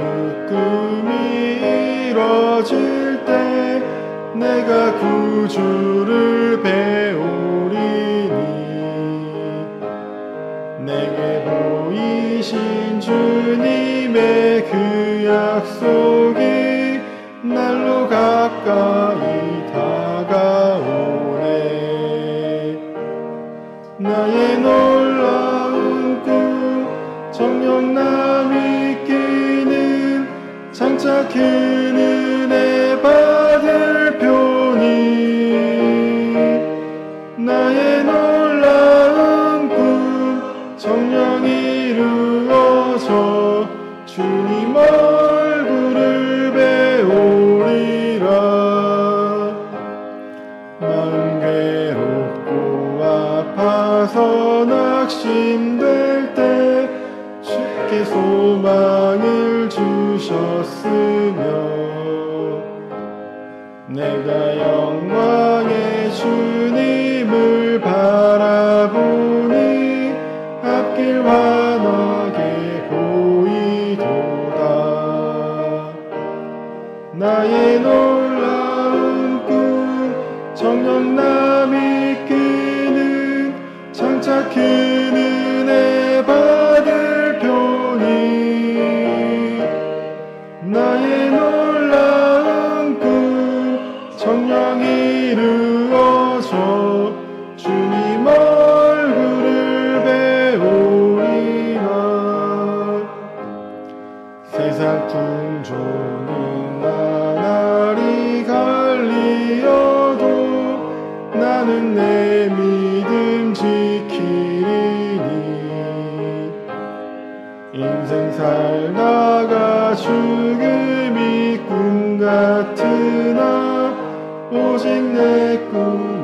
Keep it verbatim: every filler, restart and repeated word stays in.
그 꿈이 이뤄질 때 내가 구주를 배우리니 내게 보이신 주님의 그 약속이 날로 가까이 다가오네. 나의 놀라운 꿈 정녕 남이 끼는 장차 큰 은혜 받을 표니 나의 놀라운 꿈 정녕 이루어져 주님 얼굴을 배우리라. 마음 괴롭고 아파서 낙심될 때 주께 소망을 주셨으며 내가 영광의 주님을 바라보니 앞길 환하게 보이도다. 나의 놀라운 꿈 정녕 남이 끄는 장차 큰 은혜 받을 표니 나의 놀라운 꿈 정녕 이루어져 주님 얼굴을 배우리라. 세상 풍조는 나날이 갈리어도 나는 내 믿음 지키리니 인생 살다가 죽음이 꿈 같으나 오직 내 꿈